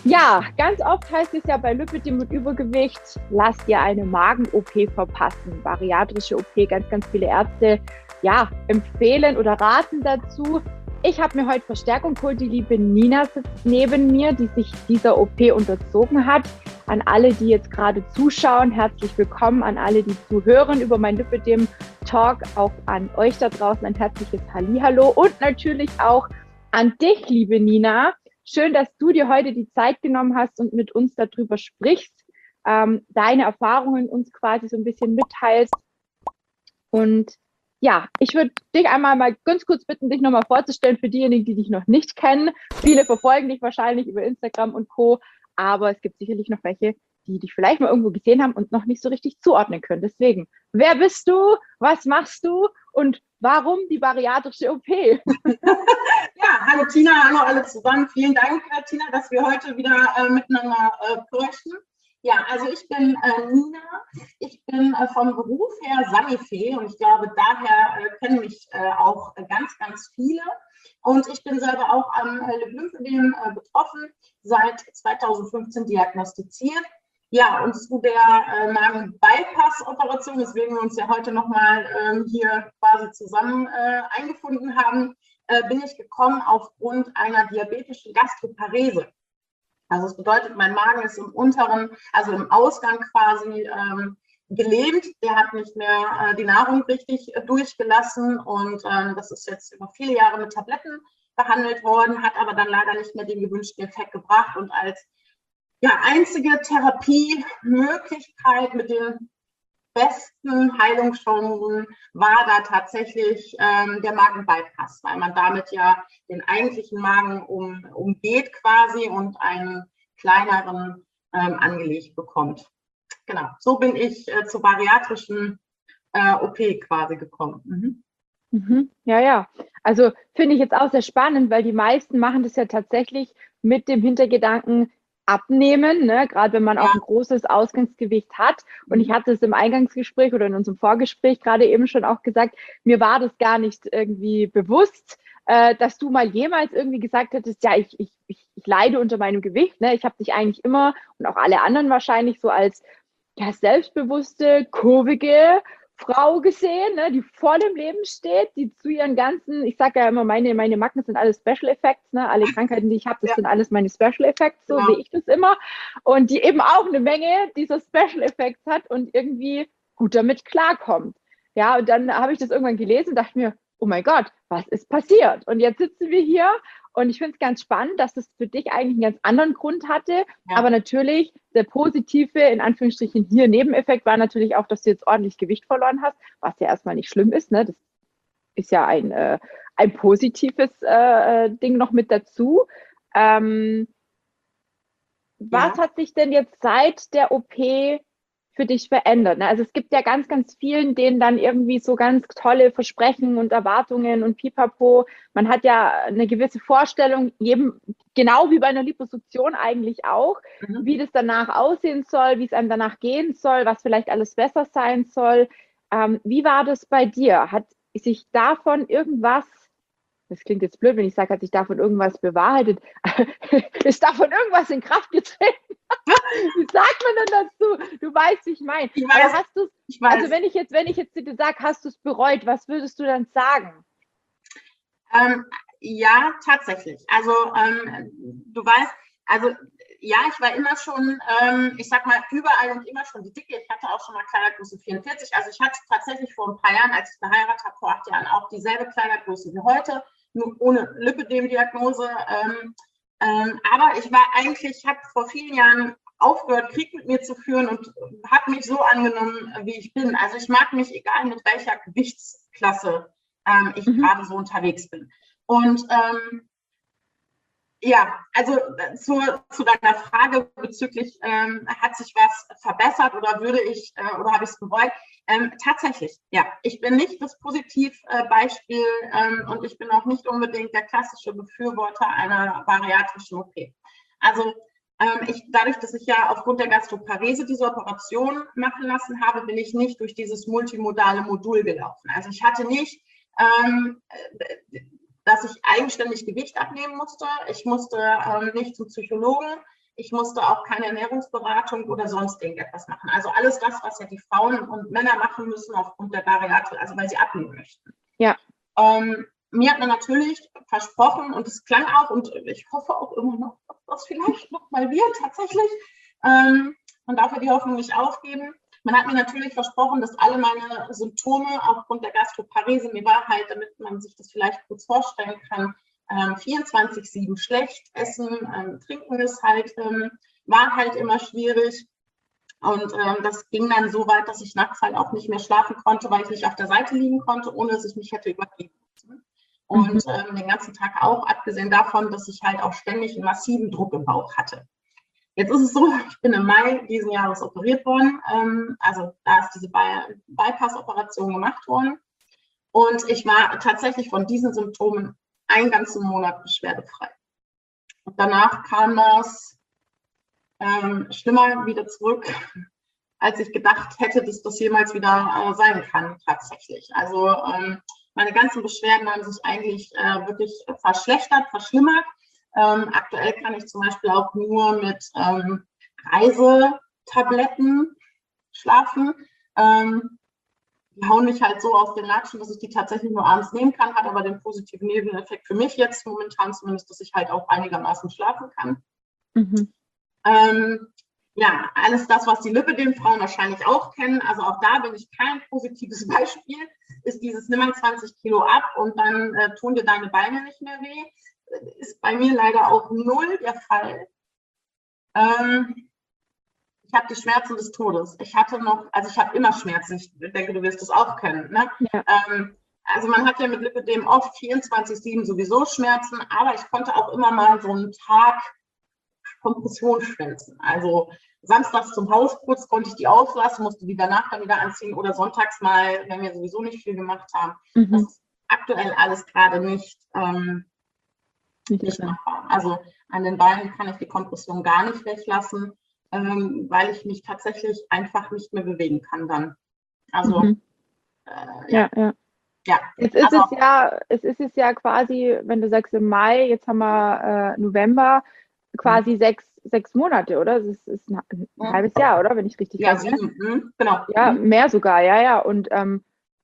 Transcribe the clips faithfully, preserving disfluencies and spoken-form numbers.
Ja, ganz oft heißt es ja bei Lipödem und Übergewicht, lass dir eine Magen-O P verpassen. Bariatrische O P, ganz, ganz viele Ärzte ja, empfehlen oder raten dazu. Ich habe mir heute Verstärkung geholt. Die liebe Nina sitzt neben mir, die sich dieser O P unterzogen hat. An alle, die jetzt gerade zuschauen, herzlich willkommen. An alle, die zuhören über mein Lipödem-Talk, auch an euch da draußen ein herzliches Hallihallo und natürlich auch an dich, liebe Nina. Schön, dass du dir heute die Zeit genommen hast und mit uns darüber sprichst, ähm, deine Erfahrungen uns quasi so ein bisschen mitteilst. Und ja, ich würde dich einmal mal ganz kurz bitten, dich nochmal vorzustellen für diejenigen, die dich noch nicht kennen. Viele verfolgen dich wahrscheinlich über Instagram und Co., aber es gibt sicherlich noch welche, die dich vielleicht mal irgendwo gesehen haben und noch nicht so richtig zuordnen können. Deswegen, wer bist du, was machst du und warum die bariatrische O P? Ja, hallo Tina, hallo alle zusammen. Vielen Dank, Tina, dass wir heute wieder äh, miteinander äh, bräuchten. Ja, also ich bin äh, Nina, ich bin äh, vom Beruf her Sanifee und ich glaube, daher äh, kennen mich äh, auch äh, ganz, ganz viele. Und ich bin selber auch am äh, Lymphödem äh, betroffen, seit zweitausendfünfzehn diagnostiziert. Ja, und zu der äh, Magen-Bypass-Operation, weswegen wir uns ja heute nochmal ähm, hier quasi zusammen äh, eingefunden haben, äh, bin ich gekommen aufgrund einer diabetischen Gastroparese. Also das bedeutet, mein Magen ist im unteren, also im Ausgang quasi ähm, gelähmt. Der hat nicht mehr äh, die Nahrung richtig äh, durchgelassen und ähm, das ist jetzt über viele Jahre mit Tabletten behandelt worden, hat aber dann leider nicht mehr den gewünschten Effekt gebracht und als ja, einzige Therapiemöglichkeit mit den besten Heilungschancen war da tatsächlich ähm, der Magen-Bypass, weil man damit ja den eigentlichen Magen um, umgeht quasi und einen kleineren ähm, angelegt bekommt. Genau, so bin ich äh, zur bariatrischen äh, O P quasi gekommen. Mhm. Mhm. Ja, ja. Also finde ich jetzt auch sehr spannend, weil die meisten machen das ja tatsächlich mit dem Hintergedanken abnehmen, ne? Gerade wenn man Ja. auch ein großes Ausgangsgewicht hat. Und ich hatte es im Eingangsgespräch oder in unserem Vorgespräch gerade eben schon auch gesagt, mir war das gar nicht irgendwie bewusst, äh, dass du mal jemals irgendwie gesagt hättest, ja, ich, ich, ich, ich leide unter meinem Gewicht. Ne? Ich habe dich eigentlich immer und auch alle anderen wahrscheinlich so als ja, selbstbewusste, kurvige Frau gesehen, ne, die voll im Leben steht, die zu ihren ganzen, ich sage ja immer, meine, meine Macken sind alles Special Effects, ne, alle Krankheiten, die ich habe, das Ja. sind alles meine Special Effects, so Genau. sehe ich das immer. Und die eben auch eine Menge dieser Special Effects hat und irgendwie gut damit klarkommt. Ja, und dann habe ich das irgendwann gelesen und dachte mir, oh mein Gott, was ist passiert? Und jetzt sitzen wir hier und ich finde es ganz spannend, dass es für dich eigentlich einen ganz anderen Grund hatte. Ja. Aber natürlich, der positive, in Anführungsstrichen hier Nebeneffekt war natürlich auch, dass du jetzt ordentlich Gewicht verloren hast, was ja erstmal nicht schlimm ist. Ne? Das ist ja ein, äh, ein positives äh, Ding noch mit dazu. Ähm, was Ja. hat sich denn jetzt seit der O P für dich verändert? Also es gibt ja ganz, ganz vielen, denen dann irgendwie so ganz tolle Versprechen und Erwartungen und Pipapo. Man hat ja eine gewisse Vorstellung, jedem, genau wie bei einer Liposuktion eigentlich auch, mhm. wie das danach aussehen soll, wie es einem danach gehen soll, was vielleicht alles besser sein soll. Ähm, wie war das bei dir? Hat sich davon irgendwas, das klingt jetzt blöd, wenn ich sage, hat sich davon irgendwas bewahrheitet, ist davon irgendwas in Kraft getreten? Wie sagt man denn dazu? Du weißt, wie ich meine. Ich weiß, Aber hast du es, also wenn ich jetzt, wenn ich jetzt dir sage, hast du es bereut, was würdest du dann sagen? Ähm, ja, tatsächlich. Also ähm, du weißt, also ja, ich war immer schon, ähm, ich sag mal, überall und immer schon die Dicke. Ich hatte auch schon mal Kleidergröße vierundvierzig. Also ich hatte tatsächlich vor ein paar Jahren, als ich geheiratet habe, vor acht Jahren auch dieselbe Kleidergröße wie heute, nur ohne Lipödem-Diagnose. Ähm, ähm, aber ich war eigentlich, ich habe vor vielen Jahren aufgehört, Krieg mit mir zu führen und habe mich so angenommen, wie ich bin. Also ich mag mich, egal mit welcher Gewichtsklasse ähm, ich mhm. gerade so unterwegs bin. Und ähm, ja, also zu, zu deiner Frage bezüglich, ähm, hat sich was verbessert oder würde ich, äh, oder habe ich es bereut? Ähm, tatsächlich, ja. Ich bin nicht das Positivbeispiel ähm, und ich bin auch nicht unbedingt der klassische Befürworter einer bariatrischen O P. Also ähm, ich, dadurch, dass ich ja aufgrund der Gastroparese diese Operation machen lassen habe, bin ich nicht durch dieses multimodale Modul gelaufen. Also ich hatte nicht ähm, dass ich eigenständig Gewicht abnehmen musste. Ich musste ähm, nicht zum Psychologen. Ich musste auch keine Ernährungsberatung oder sonst irgendetwas machen. Also alles das, was ja die Frauen und Männer machen müssen aufgrund der Bariatrie, also weil sie abnehmen möchten. Ja. Ähm, mir hat man natürlich versprochen, und es klang auch, und ich hoffe auch immer noch, dass das vielleicht noch mal wird, tatsächlich. Ähm, man darf ja die Hoffnung nicht aufgeben. Man hat mir natürlich versprochen, dass alle meine Symptome aufgrund der Gastroparese, mir war halt, damit man sich das vielleicht kurz vorstellen kann, ähm, vierundzwanzig sieben schlecht, Essen, ähm, Trinken ist halt, ähm, war halt immer schwierig. Und ähm, das ging dann so weit, dass ich nachts halt auch nicht mehr schlafen konnte, weil ich nicht auf der Seite liegen konnte, ohne dass ich mich hätte übergeben müssen. Und Mhm. ähm, den ganzen Tag auch, abgesehen davon, dass ich halt auch ständig einen massiven Druck im Bauch hatte. Jetzt ist es so, ich bin im Mai diesen Jahres operiert worden. Ähm, also da ist diese By- Bypass-Operation gemacht worden. Und ich war tatsächlich von diesen Symptomen einen ganzen Monat beschwerdefrei. Und danach kam das ähm, schlimmer wieder zurück, als ich gedacht hätte, dass das jemals wieder äh, sein kann, tatsächlich. Also ähm, meine ganzen Beschwerden haben sich eigentlich äh, wirklich verschlechtert, verschlimmert. Ähm, aktuell kann ich zum Beispiel auch nur mit ähm, Reisetabletten schlafen. Ähm, die hauen mich halt so aus den Latschen, dass ich die tatsächlich nur abends nehmen kann, hat aber den positiven Nebeneffekt für mich jetzt momentan zumindest, dass ich halt auch einigermaßen schlafen kann. Mhm. Ähm, ja, alles das, was die Lipödem-Frauen wahrscheinlich auch kennen, also auch da bin ich kein positives Beispiel, ist dieses nimm mal zwanzig Kilo ab und dann äh, tun dir deine Beine nicht mehr weh. Ist bei mir leider auch null der Fall. Ähm, ich habe die Schmerzen des Todes. Ich hatte noch, also ich habe immer Schmerzen, ich denke, du wirst das auch kennen. Ne? Ja. Ähm, also man hat ja mit Lipödem oft vierundzwanzig sieben sowieso Schmerzen, aber ich konnte auch immer mal so einen Tag Kompression schwänzen. Also samstags zum Hausputz konnte ich die auslassen, musste die danach dann wieder anziehen oder sonntags mal, wenn wir sowieso nicht viel gemacht haben. Mhm. Das ist aktuell alles gerade nicht, ähm, Nicht nicht drin. machbar. Also an den Beinen kann ich die Kompression gar nicht weglassen, ähm, weil ich mich tatsächlich einfach nicht mehr bewegen kann dann. Also Mhm. äh, Ja, ja. ja. ja. Jetzt ist Also, es ja, es ist es ja quasi, wenn du sagst im Mai, jetzt haben wir äh, November, quasi sechs, sechs Monate, oder? Es ist, ist ein, ein mh, halbes Jahr, oder? Wenn ich richtig ja, rechne. sieben, mh, genau. Ja, Mh. mehr sogar, ja, ja. Und ähm,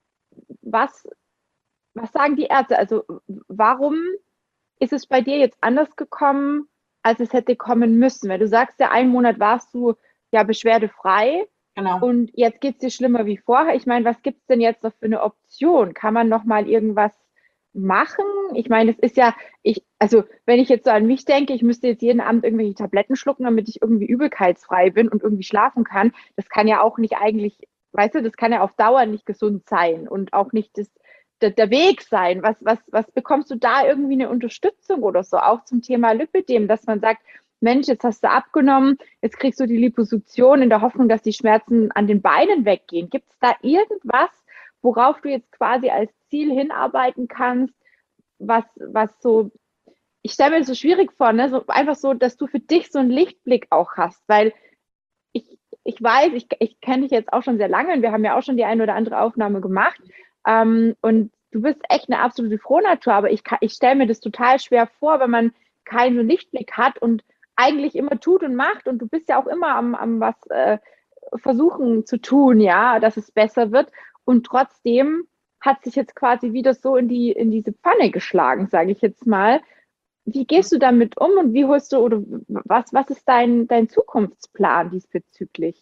was, was sagen die Ärzte? Also warum ist es bei dir jetzt anders gekommen, als es hätte kommen müssen? Weil du sagst ja, einen Monat warst du ja beschwerdefrei Genau. und jetzt geht es dir schlimmer wie vorher. Ich meine, was gibt es denn jetzt noch für eine Option? Kann man noch mal irgendwas machen? Ich meine, es ist ja, ich, also wenn ich jetzt so an mich denke, ich müsste jetzt jeden Abend irgendwelche Tabletten schlucken, damit ich irgendwie übelkeitsfrei bin und irgendwie schlafen kann. Das kann ja auch nicht eigentlich, weißt du, das kann ja auf Dauer nicht gesund sein und auch nicht das, der, der Weg sein. Was, was, was bekommst du da irgendwie eine Unterstützung oder so? Auch zum Thema Lipödem, dass man sagt, Mensch, jetzt hast du abgenommen, jetzt kriegst du die Liposuktion in der Hoffnung, dass die Schmerzen an den Beinen weggehen. Gibt es da irgendwas, worauf du jetzt quasi als Ziel hinarbeiten kannst, was, was so, ich stelle mir das so schwierig vor, ne? So einfach so, dass du für dich so einen Lichtblick auch hast, weil ich, ich weiß, ich, ich kenne dich jetzt auch schon sehr lange und wir haben ja auch schon die eine oder andere Aufnahme gemacht ähm, und du bist echt eine absolute Frohnatur, aber ich, ich stelle mir das total schwer vor, wenn man keinen so Lichtblick hat und eigentlich immer tut und macht und du bist ja auch immer am, am was äh, versuchen zu tun, ja, dass es besser wird und trotzdem hat sich jetzt quasi wieder so in die in diese Pfanne geschlagen, sage ich jetzt mal. Wie gehst du damit um und wie holst du oder was was ist dein dein Zukunftsplan diesbezüglich?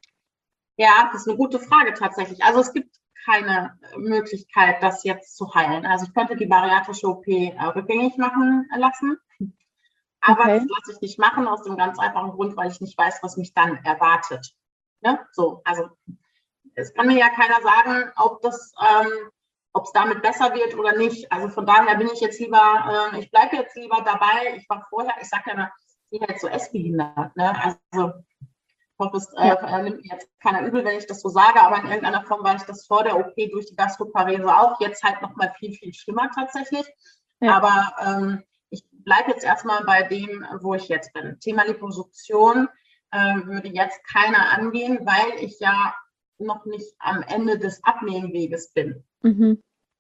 Ja, das ist eine gute Frage tatsächlich. Also es gibt keine Möglichkeit, das jetzt zu heilen. Also ich könnte die bariatrische O P äh, rückgängig machen lassen, aber Okay. das lasse ich nicht machen aus dem ganz einfachen Grund, weil ich nicht weiß, was mich dann erwartet. Ne? So, also es kann mir ja keiner sagen, ob das, ähm, ob es damit besser wird oder nicht. Also von daher bin ich jetzt lieber, äh, ich bleibe jetzt lieber dabei. Ich war vorher, ich sage ja immer, ich bin halt so essbehindert. Ne? Also ich hoffe, es äh, Ja. nimmt mir jetzt keiner übel, wenn ich das so sage, aber in irgendeiner Form war ich das vor der O P durch die Gastroparese auch. Jetzt halt noch mal viel, viel schlimmer tatsächlich. Ja. Aber ähm, ich bleibe jetzt erstmal bei dem, wo ich jetzt bin. Thema Liposuktion äh, würde jetzt keiner angehen, weil ich ja noch nicht am Ende des Abnehmweges bin. Mhm.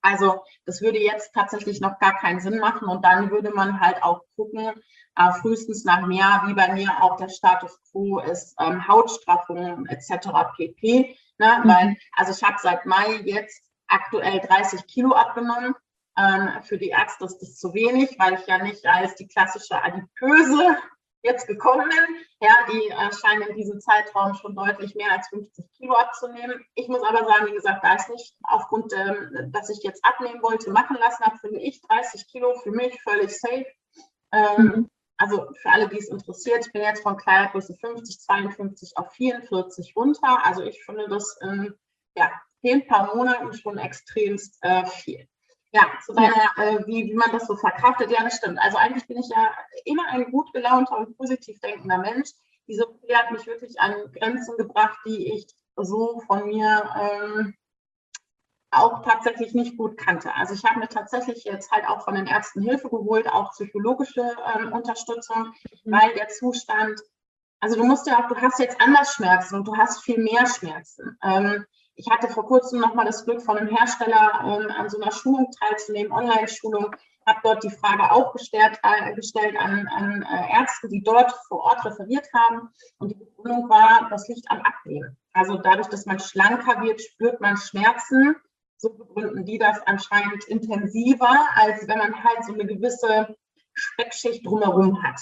Also das würde jetzt tatsächlich noch gar keinen Sinn machen und dann würde man halt auch gucken, äh, frühestens nach einem Jahr, wie bei mir auch der Status quo ist, ähm, Hautstraffung et cetera pp. Ne? Mhm. Weil, also ich habe seit Mai jetzt aktuell dreißig Kilo abgenommen. Ähm, für die Ärzte ist das zu wenig, weil ich ja nicht als die klassische Adipöse jetzt gekommen bin. Ja, die äh, scheinen in diesem Zeitraum schon deutlich mehr als fünfzig Kilo abzunehmen. Ich muss aber sagen, wie gesagt, da ist nicht aufgrund, ähm, dass ich jetzt abnehmen wollte, machen lassen habe, finde ich dreißig Kilo für mich völlig safe. Ähm, mhm. Also für alle, die es interessiert, ich bin jetzt von Kleidergröße fünfzig, zweiundfünfzig auf vierundvierzig runter. Also ich finde das in ja, ein paar Monaten schon extremst äh, viel. Ja, zu deiner, äh, wie, wie man das so verkraftet, ja, das stimmt. Also eigentlich bin ich ja immer ein gut gelaunter und positiv denkender Mensch. Diese O P hat mich wirklich an Grenzen gebracht, die ich so von mir ähm, auch tatsächlich nicht gut kannte. Also ich habe mir tatsächlich jetzt halt auch von den Ärzten Hilfe geholt, auch psychologische ähm, Unterstützung, mhm. weil der Zustand, also du musst ja auch, du hast jetzt anders Schmerzen und du hast viel mehr Schmerzen. Ähm, Ich hatte vor kurzem nochmal das Glück, von einem Hersteller ähm, an so einer Schulung teilzunehmen, Online-Schulung, habe dort die Frage auch gestellt, äh, gestellt an, an äh, Ärzte, die dort vor Ort referiert haben. Und die Begründung war, das liegt am Abnehmen. Also dadurch, dass man schlanker wird, spürt man Schmerzen. So begründen die das anscheinend intensiver, als wenn man halt so eine gewisse Speckschicht drumherum hat.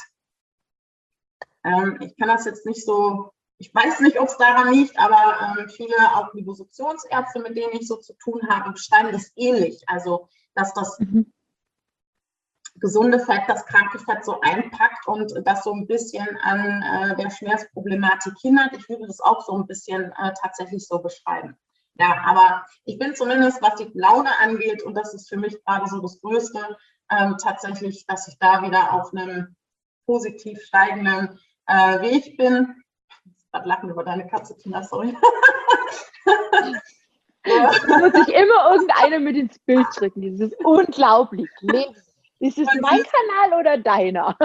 Ähm, ich kann das jetzt nicht so... Ich weiß nicht, ob es daran liegt, aber ähm, viele auch Liposuktionsärzte, mit denen ich so zu tun habe, beschreiben das ähnlich. Also, dass das mhm. gesunde Fett das kranke Fett so einpackt und das so ein bisschen an äh, der Schmerzproblematik hindert. Ich würde das auch so ein bisschen äh, tatsächlich so beschreiben. Ja, aber ich bin zumindest, was die Laune angeht, und das ist für mich gerade so das Größte, ähm, tatsächlich, dass ich da wieder auf einem positiv steigenden äh, Weg bin. Gerade lachen über deine Katze, Tina, sorry. Da muss ich immer irgendeine mit ins Bild drücken. Das ist unglaublich. Ist es mein Kanal oder deiner?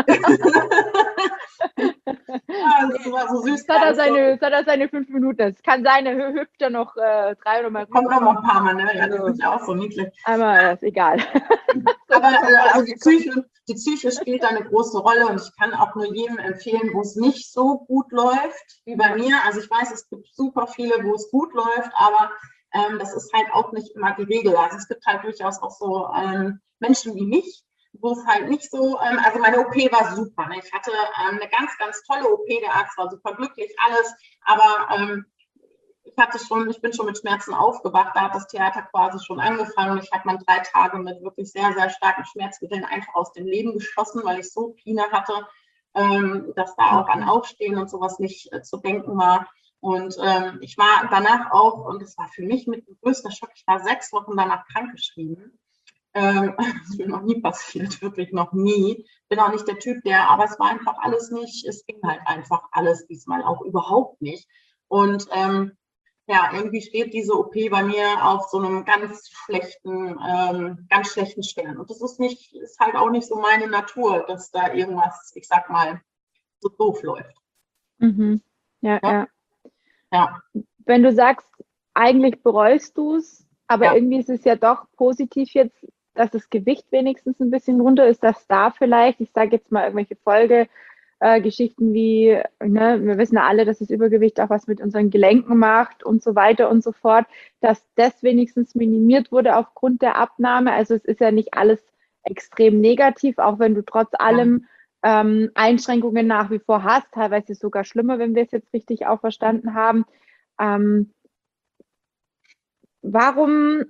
Ja, das war so süß. Hat er seine, hat er seine fünf Minuten. Es kann sein, er hüpft ja noch äh, drei oder mal. Kommt noch mal ein paar Mal, ne? Ja, das ist ja auch so niedlich. Aber ist egal. Aber äh, also die Psyche, die Psyche spielt da eine große Rolle und ich kann auch nur jedem empfehlen, wo es nicht so gut läuft wie bei mir. Also ich weiß, es gibt super viele, wo es gut läuft, aber ähm, das ist halt auch nicht immer die Regel. Also es gibt halt durchaus auch so ähm, Menschen wie mich, wo es halt nicht so, ähm, also meine O P war super. Ne? Ich hatte ähm, eine ganz, ganz tolle O P, der Arzt war super glücklich, alles, aber ähm, ich hatte schon, ich bin schon mit Schmerzen aufgewacht, da hat das Theater quasi schon angefangen. Ich habe mal drei Tage mit wirklich sehr, sehr starken Schmerzmitteln einfach aus dem Leben geschossen, weil ich so Pine hatte, ähm, dass da auch an Aufstehen und sowas nicht äh, zu denken war. Und ähm, ich war danach auch, und das war für mich mit dem größten Schock, ich war sechs Wochen danach krankgeschrieben. Ähm, das ist mir noch nie passiert, wirklich noch nie. Bin auch nicht der Typ, der, aber es war einfach alles nicht, es ging halt einfach alles diesmal auch überhaupt nicht. Und ähm, ja, irgendwie steht diese O P bei mir auf so einem ganz schlechten, ähm, ganz schlechten Stern. Und das ist nicht, ist halt auch nicht so meine Natur, dass da irgendwas, ich sag mal, so doof läuft. Mhm. Ja, ja, ja. Ja. Wenn du sagst, eigentlich bereust du es, aber ja. irgendwie ist es ja doch positiv jetzt, dass das Gewicht wenigstens ein bisschen runter ist, dass da vielleicht, ich sage jetzt mal irgendwelche Folge, Äh, Geschichten wie, ne, wir wissen ja alle, dass das Übergewicht auch was mit unseren Gelenken macht und so weiter und so fort, dass das wenigstens minimiert wurde aufgrund der Abnahme. Also es ist ja nicht alles extrem negativ, auch wenn du trotz allem ähm, Einschränkungen nach wie vor hast, teilweise sogar schlimmer, wenn wir es jetzt richtig auch verstanden haben. Ähm, warum,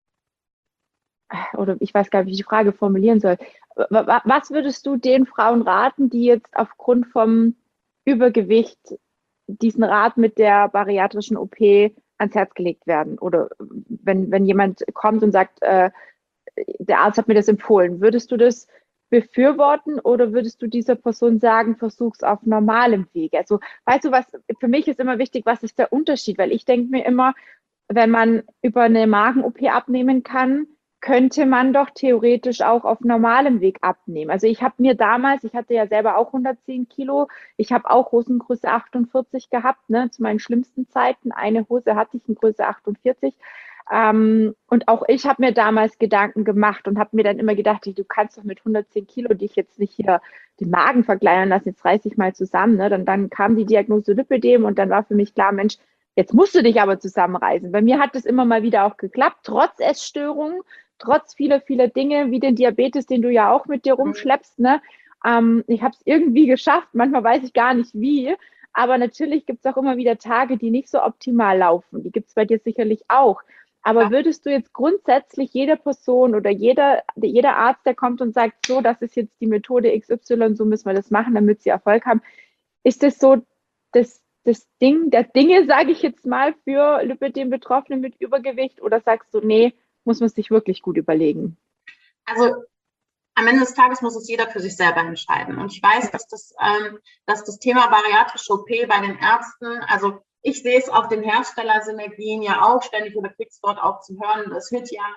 oder ich weiß gar nicht, wie ich die Frage formulieren soll, was würdest du den Frauen raten, die jetzt aufgrund vom Übergewicht diesen Rat mit der bariatrischen O P ans Herz gelegt werden? Oder wenn, wenn jemand kommt und sagt, äh, der Arzt hat mir das empfohlen, würdest du das befürworten oder würdest du dieser Person sagen, versuch's auf normalem Weg? Also weißt du was, für mich ist immer wichtig, was ist der Unterschied? Weil ich denke mir immer, wenn man über eine Magen-O P abnehmen kann, könnte man doch theoretisch auch auf normalem Weg abnehmen. Also ich habe mir damals, ich hatte ja selber auch hundertzehn Kilo, ich habe auch Hosengröße achtundvierzig gehabt, ne, zu meinen schlimmsten Zeiten. Eine Hose hatte ich in Größe achtundvierzig. Ähm, und auch ich habe mir damals Gedanken gemacht und habe mir dann immer gedacht, du kannst doch mit hundertzehn Kilo dich jetzt nicht hier den Magen verkleinern lassen, jetzt reiß dich mal zusammen. Ne? Dann, dann kam die Diagnose Lipödem und dann war für mich klar, Mensch, jetzt musst du dich aber zusammenreißen. Bei mir hat es immer mal wieder auch geklappt, trotz Essstörungen, trotz vieler, vieler Dinge, wie den Diabetes, den du ja auch mit dir rumschleppst. Ne? Ähm, ich habe es irgendwie geschafft, manchmal weiß ich gar nicht wie, aber natürlich gibt es auch immer wieder Tage, die nicht so optimal laufen. Die gibt es bei dir sicherlich auch. Aber würdest du jetzt grundsätzlich jeder Person oder jeder, jeder Arzt, der kommt und sagt, so, das ist jetzt die Methode X Y, so müssen wir das machen, damit sie Erfolg haben, ist das so das, das Ding der Dinge, sage ich jetzt mal, für Lipödem-Betroffene mit Übergewicht? Oder sagst du, nee, muss man sich wirklich gut überlegen? Also am Ende des Tages muss es jeder für sich selber entscheiden. Und ich weiß, dass das, ähm, dass das Thema bariatrische O P bei den Ärzten, also ich sehe es auf den Herstellersynergien ja auch ständig oder krieg's dort auch zu hören. Es wird ja,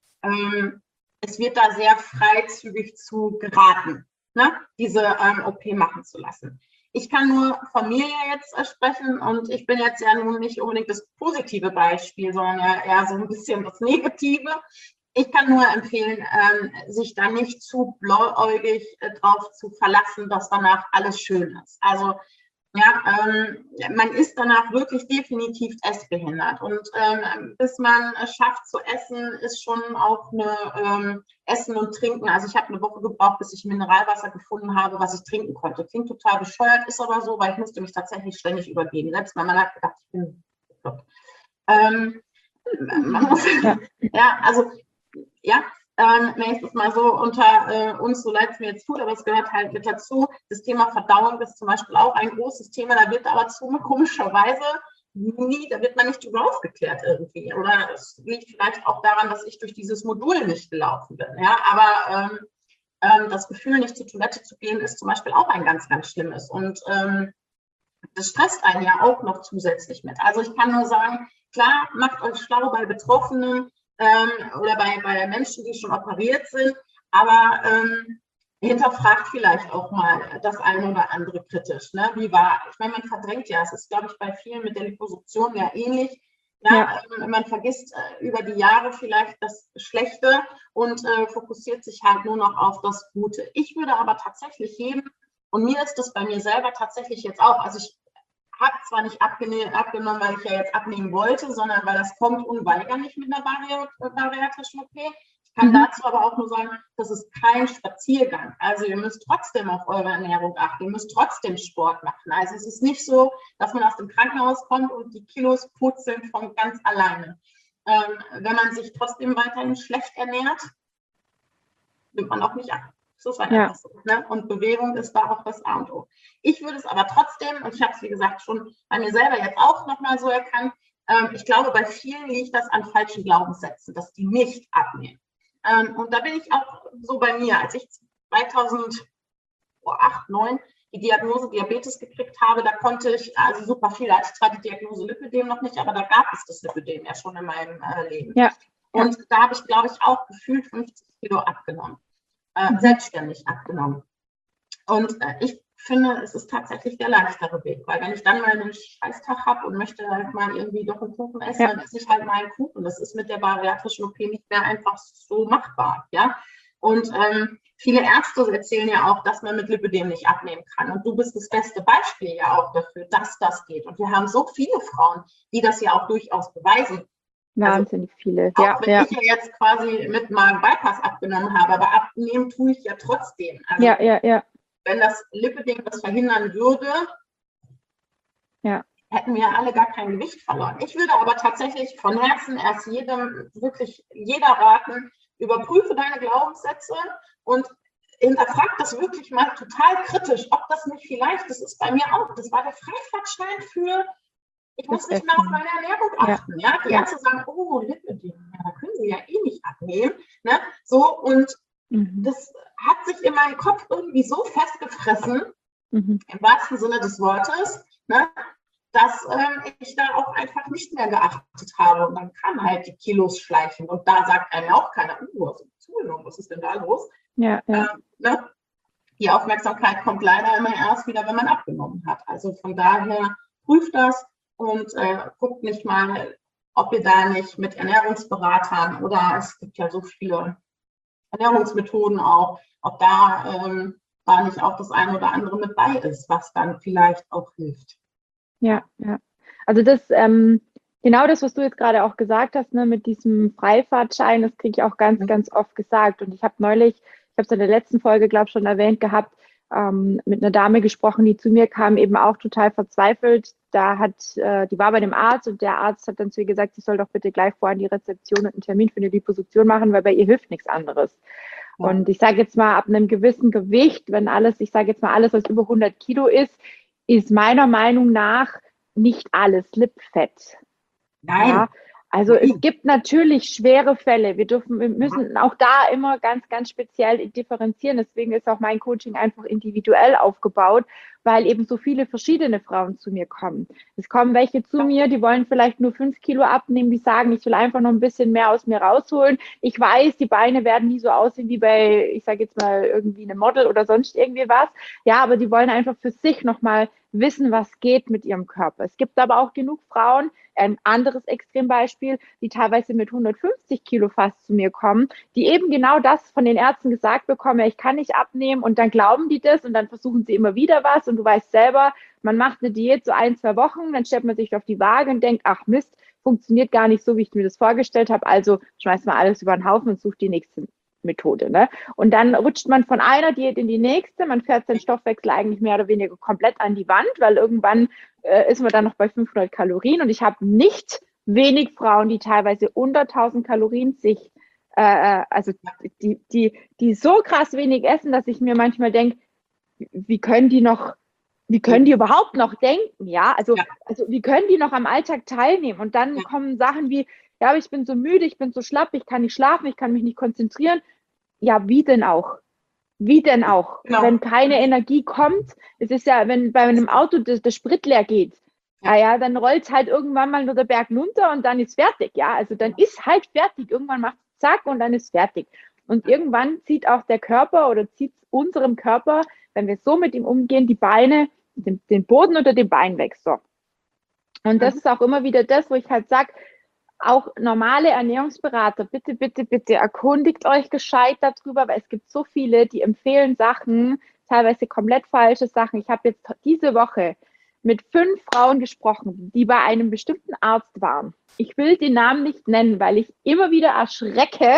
ähm, es wird da sehr freizügig zu geraten, ne? diese ähm, O P machen zu lassen. Ich kann nur von mir jetzt äh, sprechen und ich bin jetzt ja nun nicht unbedingt das positive Beispiel, sondern ja eher so ein bisschen das Negative. Ich kann nur empfehlen, ähm, sich da nicht zu blauäugig äh, drauf zu verlassen, dass danach alles schön ist. Also ja, ähm, man ist danach wirklich definitiv essbehindert. Und ähm, bis man es schafft zu essen, ist schon auch eine ähm, Essen und Trinken. Also ich habe eine Woche gebraucht, bis ich Mineralwasser gefunden habe, was ich trinken konnte. Klingt total bescheuert, ist aber so, weil ich musste mich tatsächlich ständig übergeben. Selbst mein Mann hat gedacht, ich bin bekloppt. Ähm, man muss, ja. ja, also ja, ähm, wenn ich das mal so unter äh, uns, so leid es mir jetzt tut, aber es gehört halt mit dazu. Das Thema Verdauung ist zum Beispiel auch ein großes Thema. Da wird aber zu komischerweise nie, da wird man nicht drüber aufgeklärt irgendwie. Oder es liegt vielleicht auch daran, dass ich durch dieses Modul nicht gelaufen bin. Ja, aber ähm, ähm, das Gefühl, nicht zur Toilette zu gehen, ist zum Beispiel auch ein ganz, ganz schlimmes. Und ähm, das stresst einen ja auch noch zusätzlich mit. Also ich kann nur sagen, klar, macht euch schlau bei Betroffenen, Ähm, oder bei, bei Menschen, die schon operiert sind, aber ähm, hinterfragt vielleicht auch mal das eine oder andere kritisch. Ne? Wie war, ich meine, man verdrängt ja, es ist, glaube ich, bei vielen mit der Liposuktion ja ähnlich. Ja, ja. Ähm, man vergisst äh, über die Jahre vielleicht das Schlechte und äh, fokussiert sich halt nur noch auf das Gute. Ich würde aber tatsächlich jedem, und mir ist das bei mir selber tatsächlich jetzt auch, also ich habe zwar nicht abgenommen, weil ich ja jetzt abnehmen wollte, sondern weil das kommt unweigerlich mit einer bariatrischen O P. Ich kann mhm. dazu aber auch nur sagen, das ist kein Spaziergang. Also ihr müsst trotzdem auf eure Ernährung achten, ihr müsst trotzdem Sport machen. Also es ist nicht so, dass man aus dem Krankenhaus kommt und die Kilos purzeln von ganz alleine. Ähm, wenn man sich trotzdem weiterhin schlecht ernährt, nimmt man auch nicht ab. So ist halt ja. einfach so. Ne? Und Bewegung ist da auch das A und O. Ich würde es aber trotzdem, und ich habe es wie gesagt schon bei mir selber jetzt auch nochmal so erkannt, ähm, ich glaube, bei vielen liegt das an falschen Glaubenssätzen, dass die nicht abnehmen. Ähm, und da bin ich auch so bei mir. Als ich zweitausendacht, neun die Diagnose Diabetes gekriegt habe, da konnte ich, also super viel, da hatte ich zwar die Diagnose Lipödem noch nicht, aber da gab es das Lipödem ja schon in meinem äh, Leben. Ja. Und da habe ich, glaube ich, auch gefühlt fünfzig Kilo abgenommen. Äh, selbstständig abgenommen. Und äh, ich finde, es ist tatsächlich der leichtere Weg, weil wenn ich dann mal einen Scheißtag habe und möchte halt mal irgendwie doch einen Kuchen essen, ja. dann esse ich halt mal einen Kuchen. Das ist mit der bariatrischen O P nicht mehr einfach so machbar. Ja? Und ähm, viele Ärzte erzählen ja auch, dass man mit Lipödem nicht abnehmen kann. Und du bist das beste Beispiel ja auch dafür, dass das geht. Und wir haben so viele Frauen, die das ja auch durchaus beweisen. Wahnsinnig also, viele. Auch ja, wenn ja. ich ja jetzt quasi mit Magen-Bypass abgenommen habe, aber abnehmen tue ich ja trotzdem. Also, ja, ja, ja. Wenn das Lipödem das verhindern würde, ja. hätten wir alle gar kein Gewicht verloren. Ich würde aber tatsächlich von Herzen erst jedem, wirklich jeder raten, überprüfe deine Glaubenssätze und hinterfrag das wirklich mal total kritisch, ob das nicht vielleicht, das ist bei mir auch, das war der Freifahrtschein für ich muss nicht mehr auf meine Ernährung achten. Ja. Ja? Die Ärzte sagen, oh, Lipödem, ja, da können sie ja eh nicht abnehmen. Ne? So, und mhm. das hat sich in meinem Kopf irgendwie so festgefressen, mhm. im wahrsten Sinne des Wortes, ne, dass ähm, ich da auch einfach nicht mehr geachtet habe. Und dann kamen halt die Kilos schleichen. Und da sagt einem auch keiner, oh, was ist zugenommen, was ist denn da los? Ja, ja. Ähm, ne? Die Aufmerksamkeit kommt leider immer erst wieder, wenn man abgenommen hat. Also von daher prüft das. Und äh, guckt nicht mal ob ihr da nicht mit Ernährungsberatern oder es gibt ja so viele Ernährungsmethoden auch, ob da, ähm, da nicht auch das eine oder andere mit bei ist, was dann vielleicht auch hilft. Ja, ja. Also das, ähm, genau das, was du jetzt gerade auch gesagt hast, ne, mit diesem Freifahrtschein, das kriege ich auch ganz, ganz oft gesagt. Und ich habe neulich, ich habe es in der letzten Folge, glaube ich, schon erwähnt gehabt, ähm, mit einer Dame gesprochen, die zu mir kam, eben auch total verzweifelt. Da hat, äh, die war bei dem Arzt und der Arzt hat dann zu ihr gesagt, sie soll doch bitte gleich vor an die Rezeption und einen Termin für eine Liposuktion machen, weil bei ihr hilft nichts anderes. Ja. Und ich sage jetzt mal, ab einem gewissen Gewicht, wenn alles, ich sage jetzt mal, alles, was über hundert Kilo ist, ist meiner Meinung nach nicht alles Lipfett. Nein. Ja, also Nein. es gibt natürlich schwere Fälle. Wir dürfen, wir müssen auch da immer ganz, ganz speziell differenzieren. Deswegen ist auch mein Coaching einfach individuell aufgebaut, weil eben so viele verschiedene Frauen zu mir kommen. Es kommen welche zu mir, die wollen vielleicht nur fünf Kilo abnehmen, die sagen, ich will einfach noch ein bisschen mehr aus mir rausholen. Ich weiß, die Beine werden nie so aussehen wie bei, ich sage jetzt mal, irgendwie einem Model oder sonst irgendwie was. Ja, aber die wollen einfach für sich nochmal wissen, was geht mit ihrem Körper. Es gibt aber auch genug Frauen, ein anderes Extrembeispiel, die teilweise mit hundertfünfzig Kilo fast zu mir kommen, die eben genau das von den Ärzten gesagt bekommen, ja, ich kann nicht abnehmen, und dann glauben die das und dann versuchen sie immer wieder was, und du weißt selber, man macht eine Diät so ein, zwei Wochen, dann stellt man sich auf die Waage und denkt, ach Mist, funktioniert gar nicht so, wie ich mir das vorgestellt habe, also schmeißt man alles über den Haufen und sucht die nächste Methode. Ne? Und dann rutscht man von einer Diät in die nächste, man fährt seinen Stoffwechsel eigentlich mehr oder weniger komplett an die Wand, weil irgendwann äh, ist man dann noch bei fünfhundert Kalorien, und ich habe nicht wenig Frauen, die teilweise unter tausend Kalorien sich, äh, also die, die, die so krass wenig essen, dass ich mir manchmal denke, wie können die noch, wie können die überhaupt noch denken, ja, also, ja. also wie können die noch am Alltag teilnehmen, und dann ja. kommen Sachen wie, ja, aber ich bin so müde, ich bin so schlapp, ich kann nicht schlafen, ich kann mich nicht konzentrieren. Ja, wie denn auch? Wie denn auch? Genau. Wenn keine Energie kommt, es ist ja, wenn bei einem Auto das, das Sprit leer geht, ja, ah ja, dann rollt es halt irgendwann mal nur der Berg runter und dann ist fertig, ja, also dann ist halt fertig, irgendwann macht es zack und dann ist fertig. Und irgendwann zieht auch der Körper oder zieht unserem Körper, wenn wir so mit ihm umgehen, die Beine, den, den Boden unter den Beinen weg, so. Und das ist auch immer wieder das, wo ich halt sage, auch normale Ernährungsberater, bitte, bitte, bitte erkundigt euch gescheit darüber, weil es gibt so viele, die empfehlen Sachen, teilweise komplett falsche Sachen. Ich habe jetzt diese Woche mit fünf Frauen gesprochen, die bei einem bestimmten Arzt waren. Ich will den Namen nicht nennen, weil ich immer wieder erschrecke,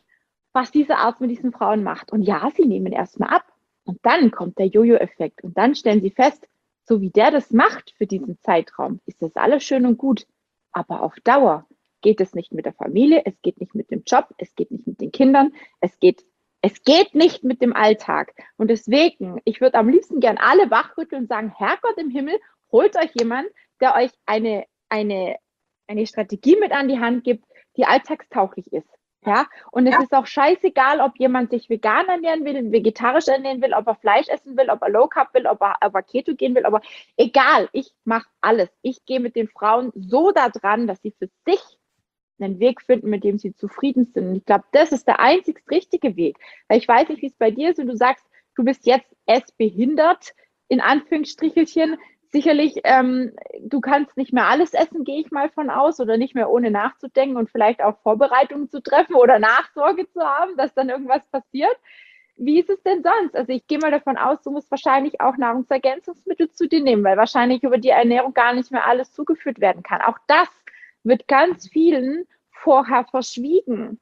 was dieser Arzt mit diesen Frauen macht. Und ja, sie nehmen erstmal ab. Und dann kommt der Jojo-Effekt. Und dann stellen sie fest, so wie der das macht für diesen Zeitraum, ist das alles schön und gut. Aber auf Dauer geht es nicht mit der Familie, es geht nicht mit dem Job, es geht nicht mit den Kindern, es geht, es geht nicht mit dem Alltag. Und deswegen, ich würde am liebsten gern alle wachrütteln und sagen, Herrgott im Himmel, holt euch jemand, der euch eine, eine, eine Strategie mit an die Hand gibt, die alltagstauglich ist. Ja, und es ja. ist auch scheißegal, ob jemand sich vegan ernähren will, vegetarisch ernähren will, ob er Fleisch essen will, ob er Low Carb will, ob er, ob er Keto gehen will, aber egal, ich mache alles. Ich gehe mit den Frauen so da dran, dass sie für sich einen Weg finden, mit dem sie zufrieden sind. Und ich glaube, das ist der einzig richtige Weg. Weil ich weiß nicht, wie es bei dir ist, und du sagst, du bist jetzt essbehindert, in Anführungsstrichelchen. Sicherlich, ähm, du kannst nicht mehr alles essen, gehe ich mal von aus, oder nicht mehr ohne nachzudenken und vielleicht auch Vorbereitungen zu treffen oder Nachsorge zu haben, dass dann irgendwas passiert. Wie ist es denn sonst? Also ich gehe mal davon aus, du musst wahrscheinlich auch Nahrungsergänzungsmittel zu dir nehmen, weil wahrscheinlich über die Ernährung gar nicht mehr alles zugeführt werden kann. Auch das wird ganz vielen vorher verschwiegen.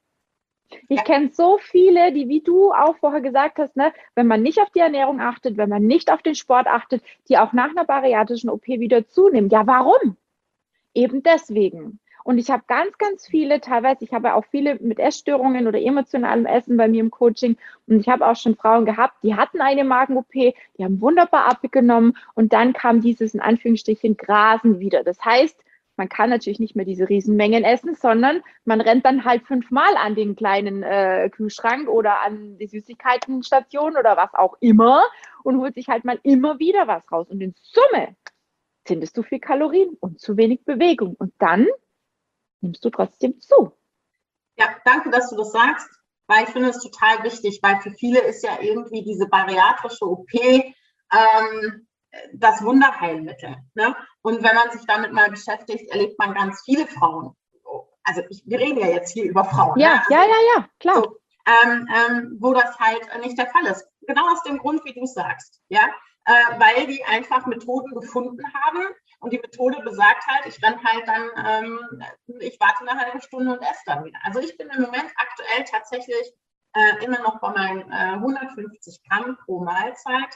Ich kenne so viele, die, wie du auch vorher gesagt hast, ne, wenn man nicht auf die Ernährung achtet, wenn man nicht auf den Sport achtet, die auch nach einer bariatrischen O P wieder zunehmen. Ja, warum? Eben deswegen. Und ich habe ganz, ganz viele, teilweise, ich habe auch viele mit Essstörungen oder emotionalem Essen bei mir im Coaching, und ich habe auch schon Frauen gehabt, die hatten eine Magen-O P, die haben wunderbar abgenommen, und dann kam dieses, in Anführungsstrichen, Grasen wieder. Das heißt, man kann natürlich nicht mehr diese Riesenmengen essen, sondern man rennt dann halt fünfmal an den kleinen äh, Kühlschrank oder an die Süßigkeitenstation oder was auch immer und holt sich halt mal immer wieder was raus. Und in Summe sind es zu viel Kalorien und zu wenig Bewegung. Und dann nimmst du trotzdem zu. Ja, danke, dass du das sagst, weil ich finde es total wichtig, weil für viele ist ja irgendwie diese bariatrische O P ähm, das Wunderheilmittel. Ne? Und wenn man sich damit mal beschäftigt, erlebt man ganz viele Frauen also ich, wir reden ja jetzt hier über Frauen. Ja, ne? Also, ja, ja, ja, klar. So, ähm, ähm, wo das halt nicht der Fall ist. Genau aus dem Grund, wie du sagst, ja, äh, weil die einfach Methoden gefunden haben und die Methode besagt halt, ich renne halt dann, ähm, ich warte eine halbe Stunde und esse dann wieder. Also ich bin im Moment aktuell tatsächlich äh, immer noch bei meinen äh, hundertfünfzig Gramm pro Mahlzeit.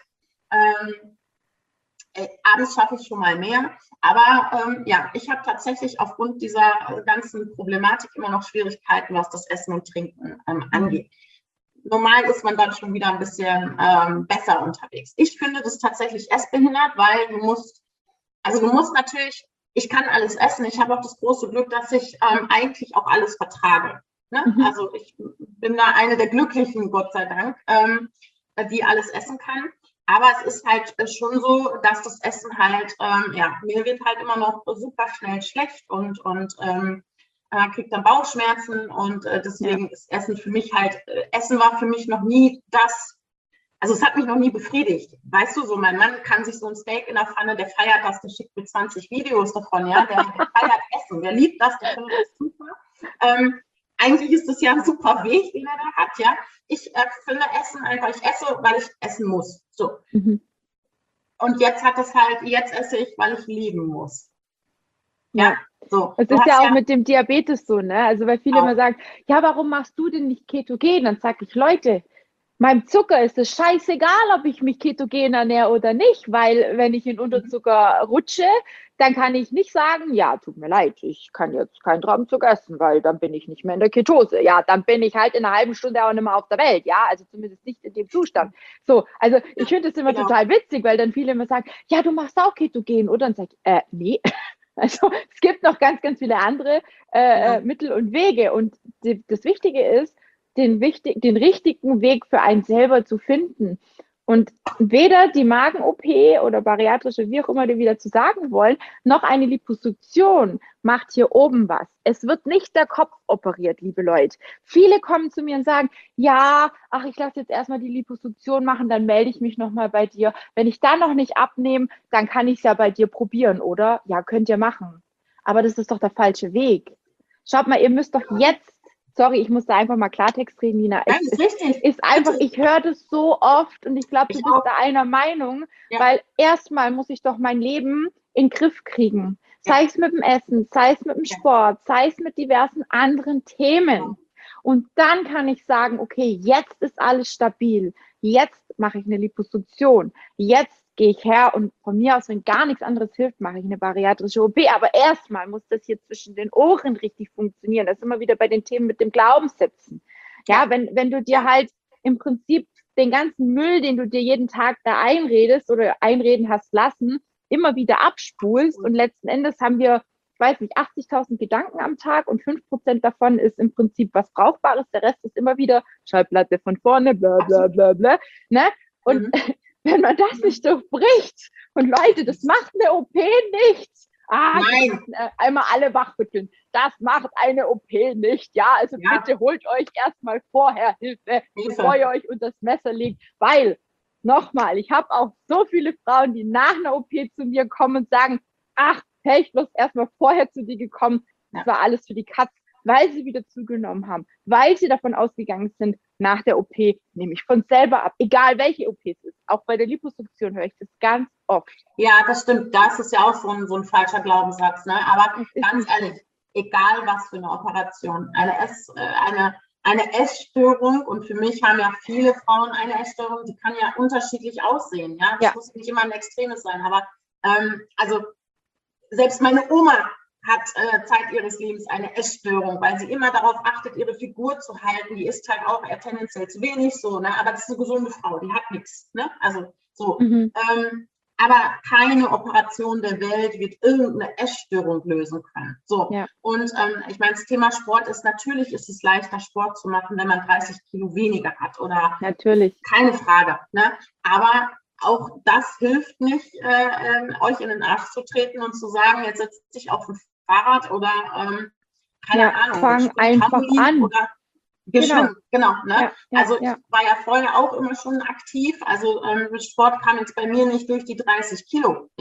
Ähm, äh, abends schaffe ich schon mal mehr, aber ähm, ja, ich habe tatsächlich aufgrund dieser ganzen Problematik immer noch Schwierigkeiten, was das Essen und Trinken ähm, angeht. Normal ist man dann schon wieder ein bisschen ähm, besser unterwegs. Ich finde das tatsächlich essbehindert, weil du musst, also du musst natürlich, ich kann alles essen. Ich habe auch das große Glück, dass ich ähm, eigentlich auch alles vertrage. Ne? Mhm. Also ich bin da eine der Glücklichen, Gott sei Dank, ähm, die alles essen kann. Aber es ist halt schon so, dass das Essen halt, ähm, ja, mir wird halt immer noch super schnell schlecht und, und ähm, äh, kriegt dann Bauchschmerzen und äh, deswegen ja. ist Essen für mich halt, äh, Essen war für mich noch nie das, also es hat mich noch nie befriedigt. Weißt du, so mein Mann kann sich so ein Steak in der Pfanne, der feiert das, der schickt mir zwanzig Videos davon, ja, der, der feiert Essen, der liebt das, der findet das super. Ähm, eigentlich ist das ja ein super Weg, den er da hat, ja. Ich äh, finde Essen einfach, ich esse, weil ich essen muss. So. Mhm. Und jetzt hat es halt, jetzt esse ich, weil ich lieben muss. Ja. ja. So. Es ist ja auch ja mit dem Diabetes so, ne? Also weil viele auch immer sagen, ja, warum machst du denn nicht ketogen? Dann sage ich, Leute, meinem Zucker ist es scheißegal, ob ich mich ketogen ernähre oder nicht, weil wenn ich in Unterzucker rutsche, dann kann ich nicht sagen, ja, tut mir leid, ich kann jetzt keinen Traubenzucker essen, weil dann bin ich nicht mehr in der Ketose. Ja, dann bin ich halt in einer halben Stunde auch nicht mehr auf der Welt, ja, also zumindest nicht in dem Zustand. So, also ich finde es immer genau. total witzig, weil dann viele immer sagen, ja, du machst auch ketogen, oder? Dann sage ich, äh, nee. Also es gibt noch ganz, ganz viele andere äh, ja. Mittel und Wege und die, das Wichtige ist, den, wichtig, den richtigen Weg für einen selber zu finden. Und weder die Magen-O P oder bariatrische, wie auch immer die wieder zu sagen wollen, noch eine Liposuktion macht hier oben was. Es wird nicht der Kopf operiert, liebe Leute. Viele kommen zu mir und sagen, ja, ach, ich lasse jetzt erstmal die Liposuktion machen, dann melde ich mich nochmal bei dir. Wenn ich dann noch nicht abnehme, dann kann ich es ja bei dir probieren, oder? Ja, könnt ihr machen. Aber das ist doch der falsche Weg. Schaut mal, ihr müsst doch jetzt, sorry, ich muss da einfach mal Klartext reden, Nina. Es ist, richtig. ist einfach, ich höre das so oft und ich glaube, du ich bist auch. da einer Meinung, ja. weil erstmal muss ich doch mein Leben in den Griff kriegen. Sei ja. es mit dem Essen, sei es mit dem ja. Sport, sei es mit diversen anderen Themen. Ja. Und dann kann ich sagen, okay, jetzt ist alles stabil. Jetzt mache ich eine Liposuktion. Jetzt gehe ich her und von mir aus, wenn gar nichts anderes hilft, mache ich eine bariatrische O P. Aber erstmal muss das hier zwischen den Ohren richtig funktionieren. Das ist immer wieder bei den Themen mit dem Glaubenssätzen. Ja, wenn, wenn du dir halt im Prinzip den ganzen Müll, den du dir jeden Tag da einredest oder einreden hast lassen, immer wieder abspulst und letzten Endes haben wir, ich weiß nicht, achtzigtausend Gedanken am Tag und fünf Prozent davon ist im Prinzip was Brauchbares. Der Rest ist immer wieder Schallplatte von vorne, bla, bla, bla, bla, ne? Und mhm. wenn man das nicht durchbricht und Leute, das macht eine O P nicht. Ah, Nein. Einmal alle wachrütteln. Das macht eine O P nicht. Ja, also ja. bitte holt euch erstmal vorher Hilfe, Hilfe, bevor ihr euch unter das Messer legt. Weil, nochmal, ich habe auch so viele Frauen, die nach einer O P zu mir kommen und sagen, ach, wäre ich bloß erstmal vorher zu dir gekommen. Das ja. war alles für die Katz, weil sie wieder zugenommen haben, weil sie davon ausgegangen sind, nach der O P nehme ich von selber ab, egal welche O P es ist. Auch bei der Liposuktion höre ich das ganz oft. Ja, das stimmt. Das ist ja auch so ein, so ein falscher Glaubenssatz. Ne? Aber ganz ehrlich, egal was für eine Operation, eine, Ess, eine, eine Essstörung, und für mich haben ja viele Frauen eine Essstörung, die kann ja unterschiedlich aussehen. Ja, das ja. muss nicht immer ein Extremes sein. Aber ähm, also selbst meine Oma hat äh, Zeit ihres Lebens eine Essstörung, weil sie immer darauf achtet, ihre Figur zu halten. Die isst halt auch eher tendenziell zu wenig, so, ne? Aber das ist eine gesunde Frau, die hat nichts, ne? Also so. Mhm. Ähm, aber keine Operation der Welt wird irgendeine Essstörung lösen können. So. Ja. Und ähm, ich meine, das Thema Sport ist, natürlich ist es leichter, Sport zu machen, wenn man dreißig Kilo weniger hat. Oder natürlich. Keine Frage. Ne? Aber auch das hilft nicht, äh, äh, euch in den Arsch zu treten und zu sagen, jetzt setzt dich auf ein Fahrrad oder ähm, keine ja, Ahnung. Fang einfach an. Oder geschwimmt, genau. genau ne? Ja, ja, also ja. ich war ja vorher auch immer schon aktiv. Also ähm, Sport kam jetzt bei mir nicht durch die dreißig Kilo. Ja?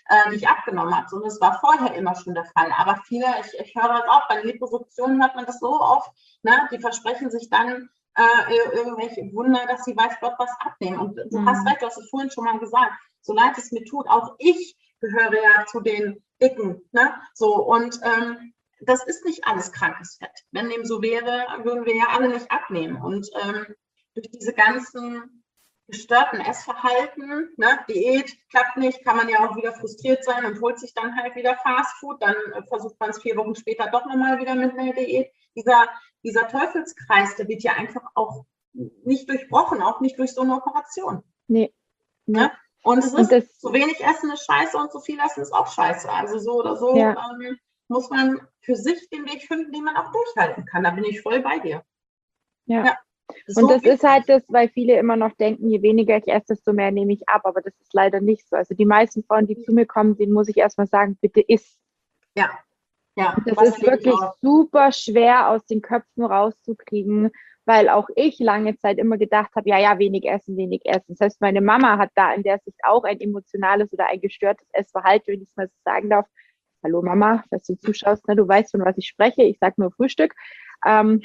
äh, die ich abgenommen habe. So, das war vorher immer schon der Fall. Aber viele, ich, ich höre das auch, bei Liposuktionen hört man das so oft, ne? Die versprechen sich dann äh, irgendwelche Wunder, dass sie weiß Gott was abnehmen. Und du mhm. hast recht, du hast es vorhin schon mal gesagt, so leid es mir tut, auch ich gehöre ja zu den Dicken. Ne? So, und ähm, das ist nicht alles krankes Fett. Wenn dem so wäre, würden wir ja alle nicht abnehmen. Und ähm, durch diese ganzen gestörten Essverhalten, ne, Diät klappt nicht, kann man ja auch wieder frustriert sein und holt sich dann halt wieder Fastfood, dann äh, versucht man es vier Wochen später doch nochmal wieder mit einer Diät. Dieser, dieser Teufelskreis, der wird ja einfach auch nicht durchbrochen, auch nicht durch so eine Operation. Nee. nee. Ne? Und es ist, und das, so wenig Essen ist scheiße und so viel Essen ist auch scheiße. Also so oder so ja. ähm, muss man für sich den Weg finden, den man auch durchhalten kann. Da bin ich voll bei dir. Ja. ja. Das und das ist halt das, weil viele immer noch denken, je weniger ich esse, desto mehr nehme ich ab. Aber das ist leider nicht so. Also die meisten Frauen, die zu mir kommen, denen muss ich erstmal sagen, bitte iss. Ja. ja. Und das ist wirklich super schwer aus den Köpfen rauszukriegen, weil auch ich lange Zeit immer gedacht habe, ja, ja, wenig essen, wenig essen. Das heißt, meine Mama hat da in der Sicht auch ein emotionales oder ein gestörtes Essverhalten, wenn ich es mal so sagen darf. Hallo Mama, falls du zuschaust, ne, du weißt, von was ich spreche. Ich sage nur Frühstück. Ähm,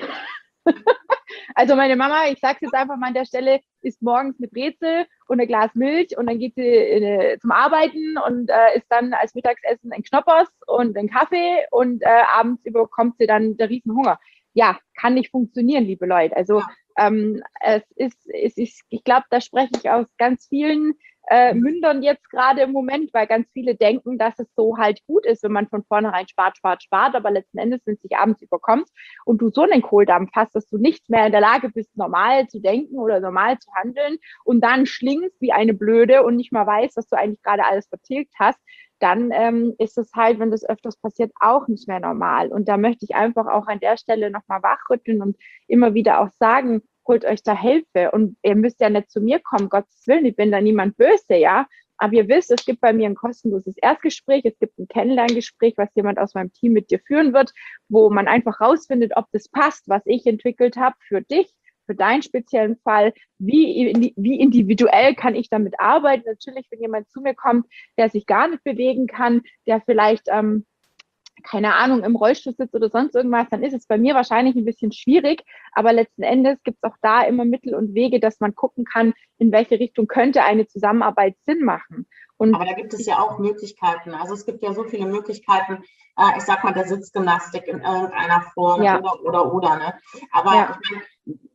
also meine Mama, ich sage es jetzt einfach mal an der Stelle, isst morgens mit Brezel und ein Glas Milch und dann geht sie äh, zum Arbeiten und äh, isst dann als Mittagsessen ein Knoppers und einen Kaffee und äh, abends überkommt sie dann der Riesenhunger. Ja, kann nicht funktionieren, liebe Leute. Also ähm, es ist, es ist, ich glaube, da spreche ich aus ganz vielen äh, Mündern jetzt gerade im Moment, weil ganz viele denken, dass es so halt gut ist, wenn man von vornherein spart, spart, spart, aber letzten Endes, wenn es dich abends überkommt und du so einen Kohldampf hast, dass du nicht mehr in der Lage bist, normal zu denken oder normal zu handeln und dann schlingst wie eine Blöde und nicht mal weißt, was du eigentlich gerade alles vertilgt hast, dann ähm, ist es halt, wenn das öfters passiert, auch nicht mehr normal. Und da möchte ich einfach auch an der Stelle nochmal wachrütteln und immer wieder auch sagen, holt euch da Hilfe. Und ihr müsst ja nicht zu mir kommen, Gottes Willen, ich bin da niemand böse, ja. Aber ihr wisst, es gibt bei mir ein kostenloses Erstgespräch, es gibt ein Kennenlerngespräch, was jemand aus meinem Team mit dir führen wird, wo man einfach rausfindet, ob das passt, was ich entwickelt habe für dich, für deinen speziellen Fall, wie, wie individuell kann ich damit arbeiten. Natürlich, wenn jemand zu mir kommt, der sich gar nicht bewegen kann, der vielleicht, ähm, keine Ahnung, im Rollstuhl sitzt oder sonst irgendwas, dann ist es bei mir wahrscheinlich ein bisschen schwierig. Aber letzten Endes gibt es auch da immer Mittel und Wege, dass man gucken kann, in welche Richtung könnte eine Zusammenarbeit Sinn machen. Und aber da gibt es ja auch Möglichkeiten. Also es gibt ja so viele Möglichkeiten, äh, ich sag mal, der Sitzgymnastik in irgendeiner Form ja. oder, oder, oder. Ne? Aber ja. ich meine,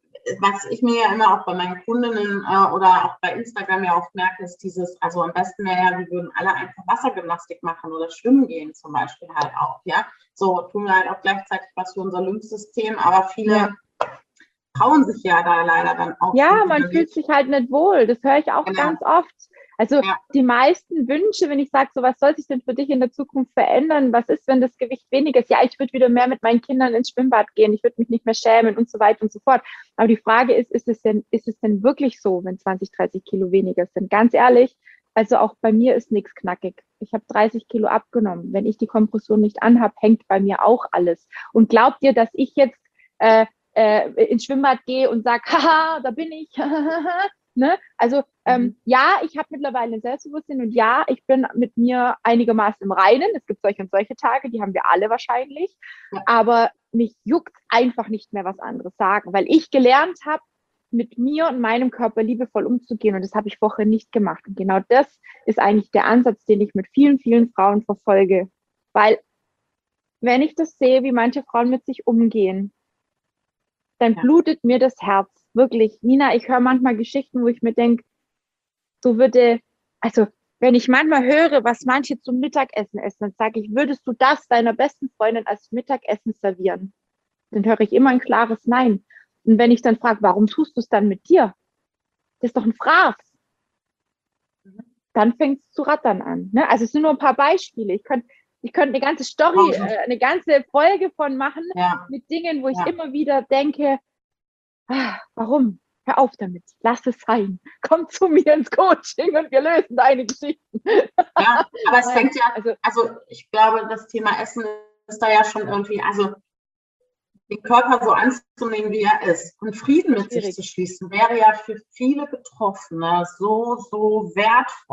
was ich mir ja immer auch bei meinen Kundinnen äh, oder auch bei Instagram ja oft merke, ist dieses, also am besten wäre ja, wir würden alle einfach Wassergymnastik machen oder schwimmen gehen zum Beispiel halt auch, ja. So tun wir halt auch gleichzeitig was für unser Lymphsystem, aber viele ja. trauen sich ja da leider dann auch. Ja, man fühlt sich halt nicht wohl, das höre ich auch genau. ganz oft. Also ja. die meisten Wünsche, wenn ich sage, so was soll sich denn für dich in der Zukunft verändern? Was ist, wenn das Gewicht weniger ist? Ja, ich würde wieder mehr mit meinen Kindern ins Schwimmbad gehen, ich würde mich nicht mehr schämen und so weiter und so fort. Aber die Frage ist, ist es denn, ist es denn wirklich so, wenn zwanzig, dreißig Kilo weniger sind? Ganz ehrlich, also auch bei mir ist nichts knackig. Ich habe dreißig Kilo abgenommen. Wenn ich die Kompression nicht anhabe, hängt bei mir auch alles. Und glaubt ihr, dass ich jetzt äh, äh, ins Schwimmbad gehe und sage, haha, da bin ich, ne? Also ähm, mhm. ja, ich habe mittlerweile ein Selbstbewusstsein und ja, ich bin mit mir einigermaßen im Reinen. Es gibt solche und solche Tage, die haben wir alle wahrscheinlich. Ja. Aber mich juckt einfach nicht mehr was anderes sagen, weil ich gelernt habe, mit mir und meinem Körper liebevoll umzugehen und das habe ich vorher nicht gemacht. Und genau das ist eigentlich der Ansatz, den ich mit vielen, vielen Frauen verfolge. Weil wenn ich das sehe, wie manche Frauen mit sich umgehen, dann ja. blutet mir das Herz. Wirklich, Nina, ich höre manchmal Geschichten, wo ich mir denke, so würde, also wenn ich manchmal höre, was manche zum Mittagessen essen, dann sage ich, würdest du das deiner besten Freundin als Mittagessen servieren? Dann höre ich immer ein klares Nein. Und wenn ich dann frage, warum tust du es dann mit dir? Das ist doch ein Fraß. Dann fängt es zu rattern an. Ne? Also es sind nur ein paar Beispiele. Ich könnte ich könnte eine ganze Story, äh, eine ganze Folge von machen ja. mit Dingen, wo ich ja. immer wieder denke, ah, warum? Hör auf damit, lass es sein. Komm zu mir ins Coaching und wir lösen deine Geschichten. Ja, aber es fängt ja, also, also ich glaube, das Thema Essen ist da ja schon irgendwie, also den Körper so anzunehmen, wie er ist und Frieden mit Schwierig. sich zu schließen, wäre ja für viele Betroffene so, so wertvoll.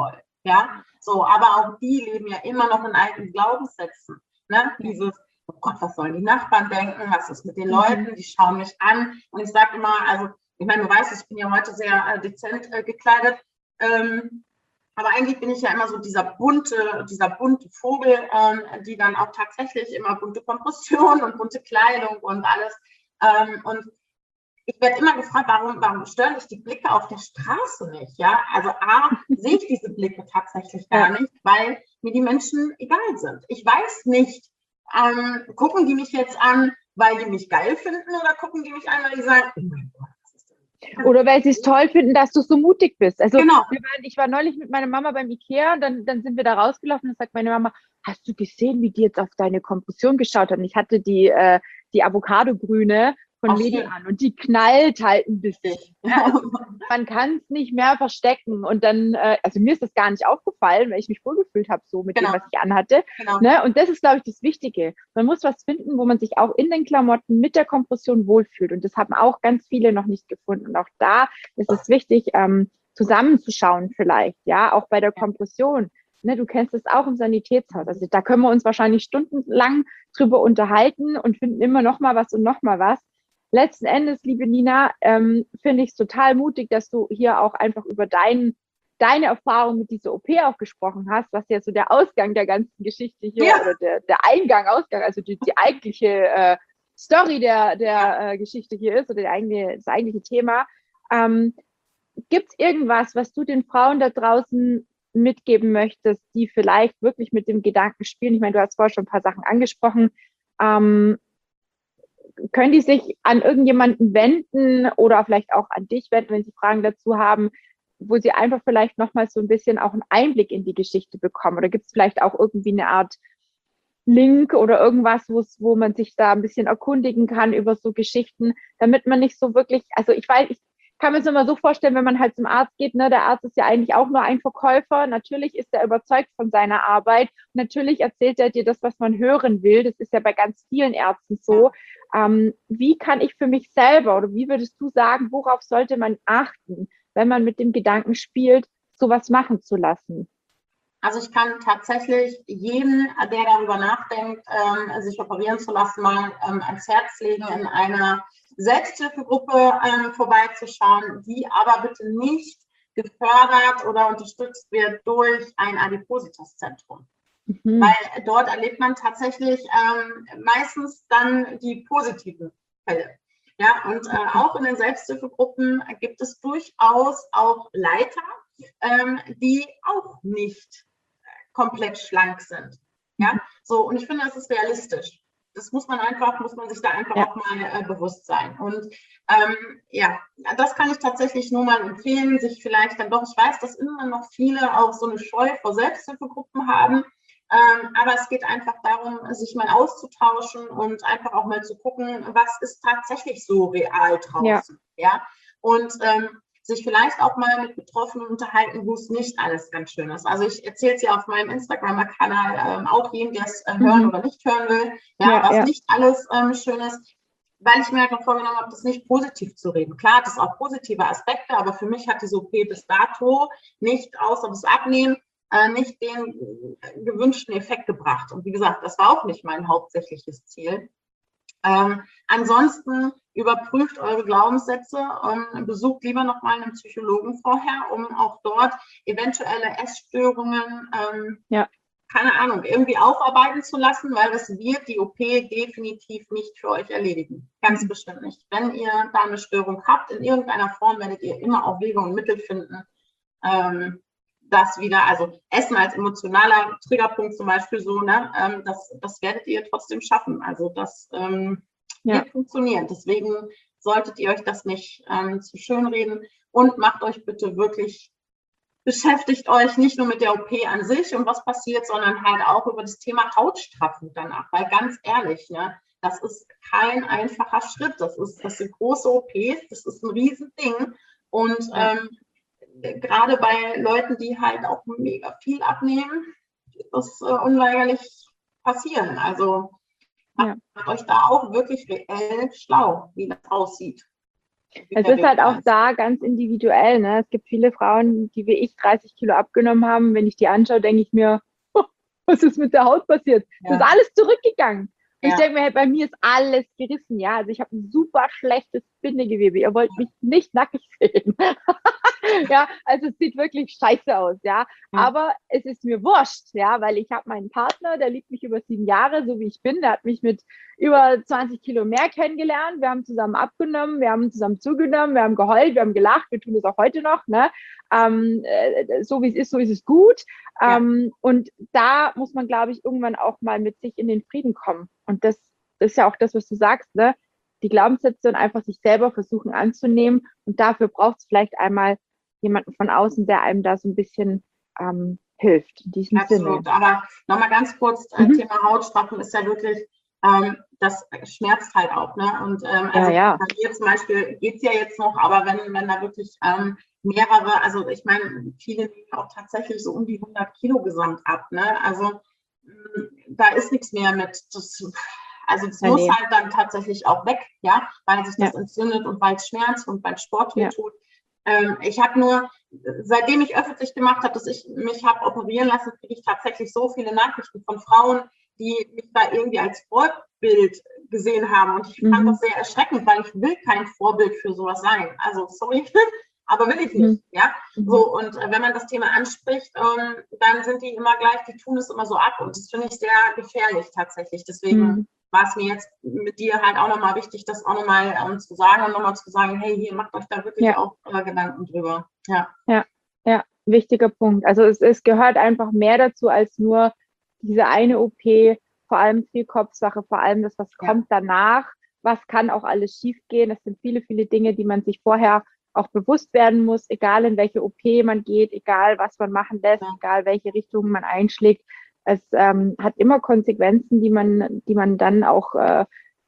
Ja, so, aber auch die leben ja immer noch in alten Glaubenssätzen. Ne? Dieses, oh Gott, was sollen die Nachbarn denken? Was ist mit den Leuten? Die schauen mich an. Und ich sage immer, also, ich meine, du weißt, ich bin ja heute sehr äh, dezent äh, gekleidet. Ähm, aber eigentlich bin ich ja immer so dieser bunte, dieser bunte Vogel, ähm, die dann auch tatsächlich immer bunte Kompression und bunte Kleidung und alles. Ähm, und ich werde immer gefragt, warum, warum stören dich die Blicke auf der Straße nicht? Ja, also A, sehe ich diese Blicke tatsächlich gar Ja. nicht, weil mir die Menschen egal sind. Ich weiß nicht, ähm, gucken die mich jetzt an, weil die mich geil finden, oder gucken die mich an, weil die sagen, oh mein Gott, was ist denn? Oder weil sie es toll finden, dass du so mutig bist. Also Genau. wir waren, ich war neulich mit meiner Mama beim Ikea und dann, dann sind wir da rausgelaufen und sagt meine Mama, hast du gesehen, wie die jetzt auf deine Kompression geschaut hat? Und ich hatte die, äh, die Avocado-Grüne von Auch Medi schön. an und die knallt halt ein bisschen. Richtig. Ja, also man kann es nicht mehr verstecken. Und dann, äh, also mir ist das gar nicht aufgefallen, weil ich mich wohlgefühlt habe so mit Genau. dem, was ich anhatte. Genau. Ne? Und das ist, glaube ich, das Wichtige. Man muss was finden, wo man sich auch in den Klamotten mit der Kompression wohlfühlt. Und das haben auch ganz viele noch nicht gefunden. Und auch da ist es wichtig, ähm, zusammenzuschauen vielleicht, ja, auch bei der Kompression. Ne, du kennst es auch im Sanitätshaus. Also da können wir uns wahrscheinlich stundenlang drüber unterhalten und finden immer noch mal was und noch mal was. Letzten Endes, liebe Nina, ähm, finde ich es total mutig, dass du hier auch einfach über dein, deine Erfahrung mit dieser O P auch gesprochen hast, was ja so der Ausgang der ganzen Geschichte hier Ja. oder der, der Eingang, Ausgang, also die, die eigentliche äh, Story der, der Ja. äh, Geschichte hier ist oder der eigentliche, das eigentliche Thema. Ähm, Gibt es irgendwas, was du den Frauen da draußen mitgeben möchtest, die vielleicht wirklich mit dem Gedanken spielen? Ich meine, du hast vorher schon ein paar Sachen angesprochen. Ähm, können die sich an irgendjemanden wenden oder vielleicht auch an dich wenden, wenn sie Fragen dazu haben, wo sie einfach vielleicht nochmal so ein bisschen auch einen Einblick in die Geschichte bekommen? Oder gibt es vielleicht auch irgendwie eine Art Link oder irgendwas, wo man sich da ein bisschen erkundigen kann über so Geschichten, damit man nicht so wirklich, also ich weiß, ich kann mir es immer so vorstellen, wenn man halt zum Arzt geht, ne, der Arzt ist ja eigentlich auch nur ein Verkäufer, natürlich ist er überzeugt von seiner Arbeit, natürlich erzählt er dir das, was man hören will, das ist ja bei ganz vielen Ärzten so. Ähm, wie kann ich für mich selber oder wie würdest du sagen, worauf sollte man achten, wenn man mit dem Gedanken spielt, sowas machen zu lassen? Also ich kann tatsächlich jeden, der darüber nachdenkt, ähm, sich operieren zu lassen, mal ähm, ans Herz legen, in einer Selbsthilfegruppe ähm, vorbeizuschauen, die aber bitte nicht gefördert oder unterstützt wird durch ein Adipositas-Zentrum. Mhm. Weil dort erlebt man tatsächlich ähm, meistens dann die positiven Fälle. Ja, und äh, auch in den Selbsthilfegruppen gibt es durchaus auch Leiter, ähm, die auch nicht komplett schlank sind. Ja, so, und ich finde, das ist realistisch. Das muss man einfach, muss man sich da einfach ja. auch mal äh, bewusst sein. Und ähm, ja, das kann ich tatsächlich nur mal empfehlen, sich vielleicht dann doch, ich weiß, dass immer noch viele auch so eine Scheu vor Selbsthilfegruppen haben, ähm, aber es geht einfach darum, sich mal auszutauschen und einfach auch mal zu gucken, was ist tatsächlich so real draußen. Ja, ja? Und ähm, sich vielleicht auch mal mit Betroffenen unterhalten, wo es nicht alles ganz schön ist. Also ich erzähle es ja auf meinem Instagram-Kanal ähm, auch jedem, der es äh, hören mhm. oder nicht hören will, ja, ja was ja. nicht alles ähm, schön ist, weil ich mir halt noch vorgenommen habe, das nicht positiv zu reden. Klar hat es auch positive Aspekte, aber für mich hat diese O P bis dato nicht, außer das Abnehmen, äh, nicht den äh, gewünschten Effekt gebracht. Und wie gesagt, das war auch nicht mein hauptsächliches Ziel. Ähm, ansonsten überprüft eure Glaubenssätze und besucht lieber nochmal einen Psychologen vorher, um auch dort eventuelle Essstörungen, ähm, ja. keine Ahnung, irgendwie aufarbeiten zu lassen, weil das wird die O P definitiv nicht für euch erledigen. Ganz mhm. bestimmt nicht. Wenn ihr da eine Störung habt, in irgendeiner Form werdet ihr immer auch Wege und Mittel finden, ähm, das wieder, also Essen als emotionaler Triggerpunkt zum Beispiel so, ne, ähm, das, das werdet ihr trotzdem schaffen. Also das ähm, ja. wird funktionieren. Deswegen solltet ihr euch das nicht ähm, zu schön reden und macht euch bitte wirklich, beschäftigt euch nicht nur mit der O P an sich und was passiert, sondern halt auch über das Thema Hautstraffung danach. Weil ganz ehrlich, ne, das ist kein einfacher Schritt. Das ist, das sind große O Ps, das ist ein Riesending. Und ja. ähm, gerade bei Leuten, die halt auch mega viel abnehmen, wird das äh, unweigerlich passieren. Also macht ja. euch da auch wirklich reell schlau, wie das aussieht. Es ist halt auch da ganz individuell, ne? Es gibt viele Frauen, die wie ich dreißig Kilo abgenommen haben. Wenn ich die anschaue, denke ich mir, oh, was ist mit der Haut passiert? Ja. Das ist alles zurückgegangen. Und ja. ich denke mir, hey, bei mir ist alles gerissen, ja. Also ich habe ein super schlechtes Bindegewebe. Ihr wollt mich nicht nackig sehen. Ja, also es sieht wirklich scheiße aus, ja. Mhm. Aber es ist mir wurscht, ja, weil ich habe meinen Partner, der liebt mich über sieben Jahre, so wie ich bin. Der hat mich mit über zwanzig Kilo mehr kennengelernt. Wir haben zusammen abgenommen, wir haben zusammen zugenommen, wir haben geheult, wir haben gelacht, wir tun das auch heute noch, ne? Ähm, äh, so wie es ist, so ist es gut. Ja. Ähm, und da muss man, glaube ich, irgendwann auch mal mit sich in den Frieden kommen. Und das, das ist ja auch das, was du sagst, ne? Die Glaubenssätze und einfach sich selber versuchen anzunehmen. Und dafür braucht es vielleicht einmal jemanden von außen, der einem da so ein bisschen ähm, hilft. In diesem Absolut. Sinne. Aber nochmal ganz kurz, äh, mhm. Thema Hautstrafen ist ja wirklich, ähm, das schmerzt halt auch. Ne? Und ähm, also ja, ja. bei mir zum Beispiel geht es ja jetzt noch, aber wenn, wenn da wirklich ähm, mehrere, also ich meine, viele nehmen auch tatsächlich so um die hundert Kilo gesamt ab. Ne? Also mh, da ist nichts mehr mit, das, also es ja, muss nee. halt dann tatsächlich auch weg, ja, weil sich das ja. entzündet und weil es schmerzt und weil Sport weh tut. Ähm, ich habe nur, seitdem ich öffentlich gemacht habe, dass ich mich habe operieren lassen, kriege ich tatsächlich so viele Nachrichten von Frauen, die mich da irgendwie als Vorbild gesehen haben. Und ich mhm. fand das sehr erschreckend, weil ich will kein Vorbild für sowas sein. Also sorry, aber will ich nicht. Mhm. Ja? So, und äh, wenn man das Thema anspricht, ähm, dann sind die immer gleich, die tun es immer so ab. Und das finde ich sehr gefährlich tatsächlich. Deswegen mhm. war es mir jetzt mit dir halt auch nochmal wichtig, das auch nochmal ähm, zu sagen und nochmal zu sagen, hey, hier, macht euch da wirklich ja. auch äh, Gedanken drüber. Ja, ja, ja, wichtiger Punkt. Also es, es gehört einfach mehr dazu als nur diese eine O P, vor allem viel Kopfsache, vor allem das, was ja. kommt danach, was kann auch alles schiefgehen. Das sind viele, viele Dinge, die man sich vorher auch bewusst werden muss, egal in welche O P man geht, egal was man machen lässt, ja. egal welche Richtung man einschlägt. Es ähm, hat immer Konsequenzen, die man, die man dann auch äh,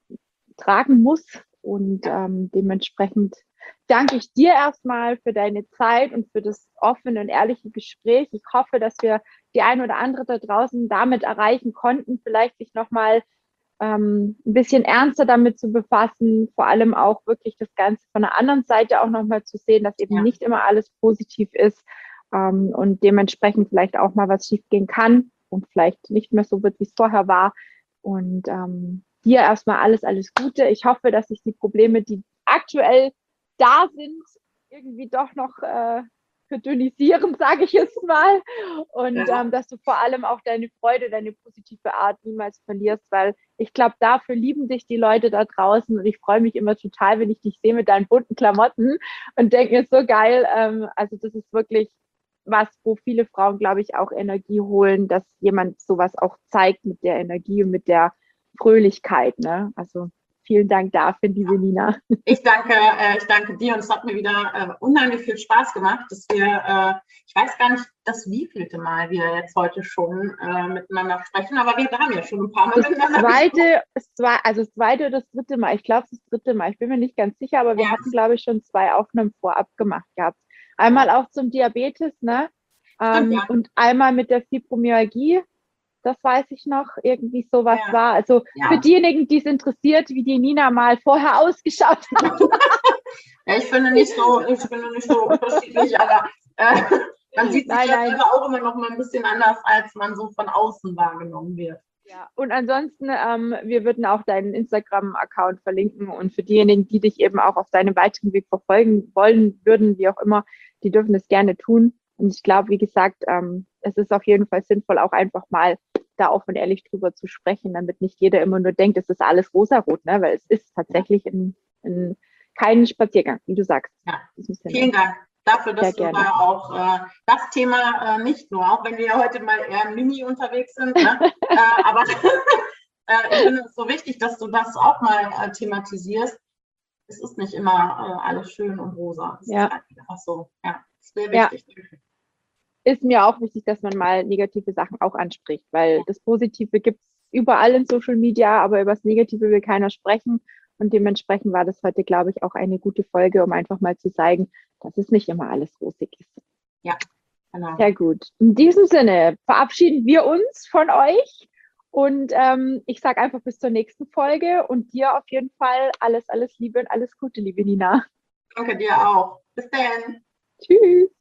tragen muss. Und ähm, dementsprechend danke ich dir erstmal für deine Zeit und für das offene und ehrliche Gespräch. Ich hoffe, dass wir die ein oder andere da draußen damit erreichen konnten, vielleicht sich nochmal ähm, ein bisschen ernster damit zu befassen, vor allem auch wirklich das Ganze von der anderen Seite auch nochmal zu sehen, dass eben ja. nicht immer alles positiv ist ähm, und dementsprechend vielleicht auch mal was schiefgehen kann und vielleicht nicht mehr so wird, wie es vorher war. Und ähm, dir erstmal alles, alles Gute. Ich hoffe, dass sich die Probleme, die aktuell da sind, irgendwie doch noch äh, verdünnisieren, sage ich jetzt mal. Und ja. ähm, dass du vor allem auch deine Freude, deine positive Art niemals verlierst, weil ich glaube, dafür lieben dich die Leute da draußen. Und ich freue mich immer total, wenn ich dich sehe mit deinen bunten Klamotten und denke mir, so geil. Ähm, also das ist wirklich was, wo viele Frauen, glaube ich, auch Energie holen, dass jemand sowas auch zeigt mit der Energie und mit der Fröhlichkeit. Ne? Also vielen Dank dafür, liebe Nina. Ich danke, äh, ich danke dir und es hat mir wieder äh, unheimlich viel Spaß gemacht, dass wir, äh, ich weiß gar nicht, das wievielte Mal wir jetzt heute schon äh, miteinander sprechen, aber wir haben ja schon ein paar Mal das miteinander zweite, das zwei, also das zweite oder das dritte Mal, ich glaube, das dritte Mal, ich bin mir nicht ganz sicher, aber wir ja. hatten, glaube ich, schon zwei Aufnahmen vorab gemacht gehabt. Einmal auch zum Diabetes, ne? Ähm, Stimmt, ja. Und einmal mit der Fibromyalgie. Das weiß ich noch, irgendwie sowas ja. war. Also ja. für diejenigen, die es interessiert, wie die Nina mal vorher ausgeschaut hat. Ja, ich finde nicht so, ich finde nicht so unterschiedlich, aber äh, man sieht sich nein, ja nein. auch immer noch mal ein bisschen anders, als man so von außen wahrgenommen wird. Ja, und ansonsten, ähm, wir würden auch deinen Instagram-Account verlinken und für diejenigen, die dich eben auch auf deinem weiteren Weg verfolgen wollen würden, wie auch immer, die dürfen das gerne tun. Und ich glaube, wie gesagt, ähm, es ist auf jeden Fall sinnvoll, auch einfach mal da offen und ehrlich drüber zu sprechen, damit nicht jeder immer nur denkt, es ist alles rosarot, ne? Weil es ist tatsächlich in, in kein Spaziergang, wie du sagst. Ja. Vielen Dank dafür, dass Sehr du gerne. da auch äh, das Thema äh, nicht nur, auch wenn wir ja heute mal eher im Mini unterwegs sind, ne? äh, aber äh, ich finde es so wichtig, dass du das auch mal äh, thematisierst. Es ist nicht immer äh, alles schön und rosa. Es ja. ist halt einfach so. Ja, das wäre wichtig. Ja. Ist mir auch wichtig, dass man mal negative Sachen auch anspricht, weil das Positive gibt es überall in Social Media, aber über das Negative will keiner sprechen. Und dementsprechend war das heute, glaube ich, auch eine gute Folge, um einfach mal zu zeigen, dass es nicht immer alles rosig ist. Ja, genau. Sehr gut. In diesem Sinne verabschieden wir uns von euch und ähm, ich sage einfach bis zur nächsten Folge und dir auf jeden Fall alles, alles Liebe und alles Gute, liebe Nina. Danke dir auch. Bis dann. Tschüss.